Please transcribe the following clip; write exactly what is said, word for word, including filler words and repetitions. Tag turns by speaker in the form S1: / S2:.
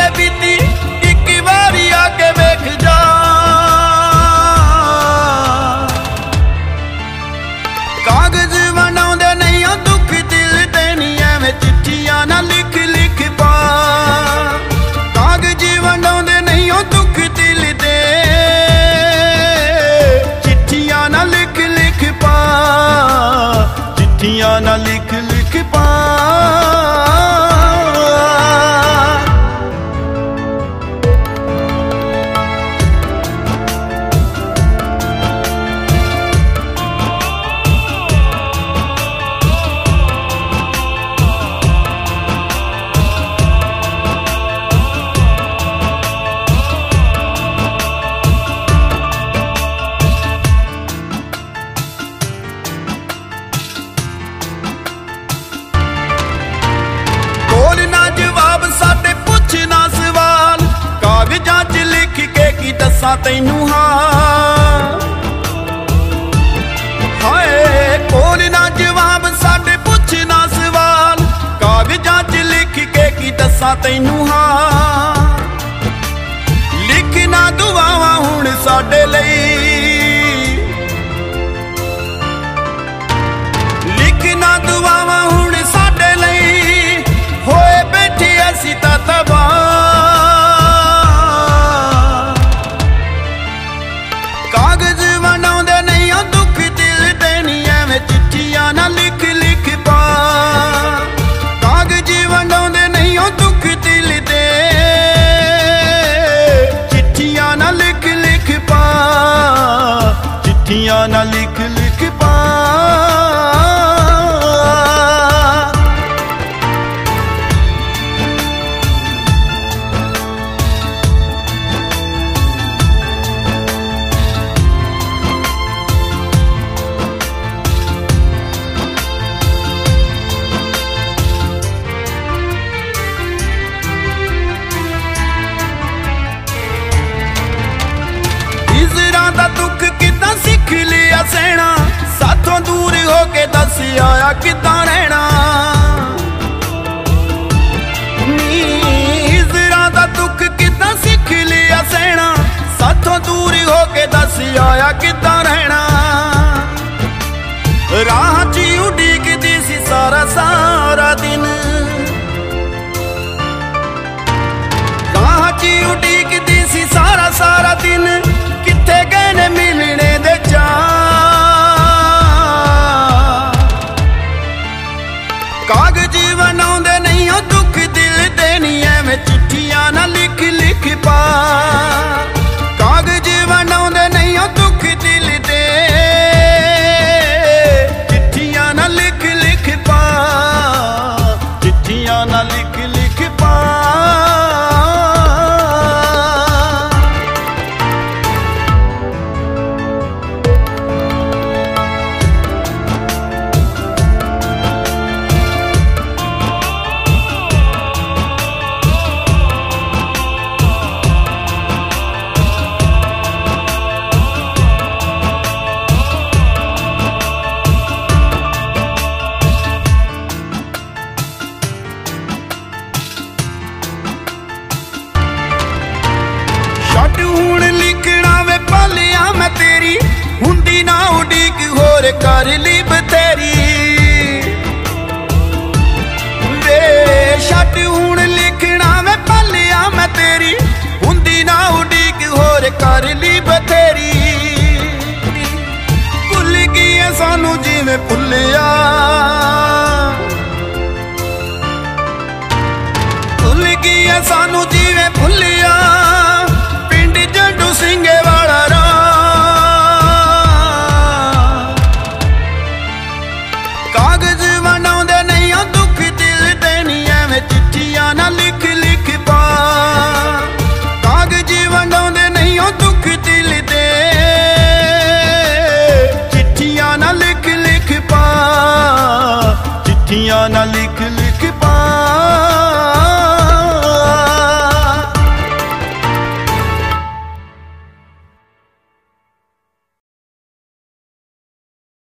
S1: ਏ ਬੀਤੀ ਇੱਕ ਵਾਰੀ ਆ ਕੇ ਵੇਖ ਜਾ। ਕਾਗਜ਼ ਬਣਾਉਂਦੇ ਨਹੀਂ ਆ ਦੁੱਖ ਦਿਲ ਤੇ ਨੀ ਐਵੇਂ ਚਿੱਠੀਆਂ ਨਾ ਲਿਖ ਲਿਖ ਪਾ। ਕਾਗਜ਼ ਬਣਾਉਂਦੇ ਨਹੀਂ ਆ ਦੁੱਖ ਦਿਲ ਤੇ ਚਿੱਠੀਆਂ ਨਾ ਲਿਖ ਲਿਖ ਪਾ। ਚਿੱਠੀਆਂ ਨਾ ਲਿਖ ਲਿਖ ਪਾ। ਦੱਸਾਂ ਤੈਨੂੰ ਹਾਂ ਹਾਏ ਕੋਲ ਨਾ ਜਵਾਬ ਸਾਡੇ ਪੁੱਛ ਨਾ ਸਵਾਲ। ਕਾਗਜ਼ਾਂ 'ਚ ਲਿਖ ਕੇ ਕੀ ਦੱਸਾਂ ਤੈਨੂੰ ਹਾਂ। ਲਿਖਣਾ ਦੁਆਵਾਂ ਹੁਣ ਸਾਡੇ ਲਈ। ਲਿਖਣਾ ਦੁਆਵਾਂ ਹੁਣ ਸਾਡੇ ਲਈ। ਹੋਏ ਬੈਠੇ ਅਸੀਂ ਤਾਂ ਤਬਾਹ। ਕਾਗਜ਼ ਬਣਾਉਂਦੇ ਨਹੀਂ ਆ ਦੁੱਖ ਦਿਲ ਤੇ ਨੀ ਐਵੇਂ ਚਿੱਠੀਆਂ ਨਾ ਲਿਖ ਲਿਖ ਪਾ। ਕਾਗਜ਼ ਬਣਾਉਂਦੇ ਨਹੀਂ ਆ ਦੁੱਖ ਦਿਲ ਤੇ ਚਿੱਠੀਆਂ ਨਾ ਲਿਖ ਲਿਖ ਪਾ। ਚਿੱਠੀਆਂ ਨਾ ਲਿਖ ਲਿਖ ਪਾ। ਦਾ ਦੁੱਖ ਕਿੱਦਾਂ ਸਿੱਖ ਲਿਆ ਸਹਿਣਾ। ਸਾਥੋਂ ਦੂਰ ਹੋ ਕੇ ਦੱਸ ਆਇਆ ਕਿੱਦਾਂ ਰਹਿਣਾ। ਹਿਜਰਾਂ ਦਾ ਦੁੱਖ ਕਿੱਦਾਂ ਸਿੱਖ ਲਿਆ ਸਹਿਣਾ। ਸਾਥੋਂ ਦੂਰ ਹੋ ਕੇ ਦੱਸ ਆਇਆ ਕਿੱਦਾਂ ਰਹਿਣਾ। ਰਾਹ 'ਚ ਉਡੀਕਦੀ ਸੀ ਸਾਰਾ ਸਾਰਾ ਦਿਨ। ਰਾਹ 'ਚ ਉਡੀਕਦੀ ਸੀ ਸਾਰਾ ਸਾਰਾ ਦਿਨ। ਕਿੱਥੇ ਗਏ ਨੇ ਮਿਲਣੇ ਦੇ ਚਾਅ। ਕਾਗਜ਼ ਬਣਾਉਂਦੇ ਨਹੀਂ ਉਹ ਦੁੱਖ ਦਿਲ ਤੇ ਨੀ ਐਵੇਂ ਚਿੱਠੀਆਂ ਨਾ ਲਿਖ ਲਿਖ ਪਾ। ਕਾਗਜ਼ ਬਣਾਉਂਦੇ ਨਹੀਂ ਉਹ ਦੁੱਖ ਦਿਲ ਤੇ ਚਿੱਠੀਆਂ ਨਾ ਲਿਖ ਲਿਖ ਪਾ। ਚਿੱਠੀਆਂ ਨਾ ਲਿਖ ਲਿਖ ਪਾ। ਛੱਡ ਹੁਣ ਲਿਖਣਾ ਵੇ ਪਾਲਿਆ ਮੈਂ ਤੇਰੀ। ਹੁੰਦੀ ਨਾ ਉਡੀਕ ਹੋਰ ਕਰ ਲਈ ਬਥੇਰੀ। ਵੇ ਛੱਡ ਹੁਣ ਲਿਖਣਾ ਵੇ ਪਾਲਿਆ ਮੈਂ ਤੇਰੀ। ਹੁੰਦੀ ਨਾ ਉਡੀਕ ਹੋਰ ਕਰ ਲਈ ਬਥੇਰੀ। ਭੁੱਲ ਗਈ ਐ ਸਾਨੂੰ ਜਿਵੇਂ ਭੁੱਲਿਆ